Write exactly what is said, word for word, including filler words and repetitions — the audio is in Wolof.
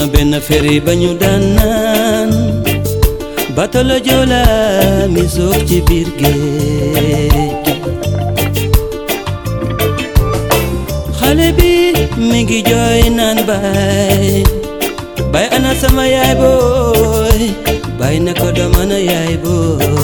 benn feri ba ñu daan naan bato la Joola mi soog ci biir géej xale bi mi ngi jooy naan baay baay ana sama yaay booy baay na ko dama na yaay booy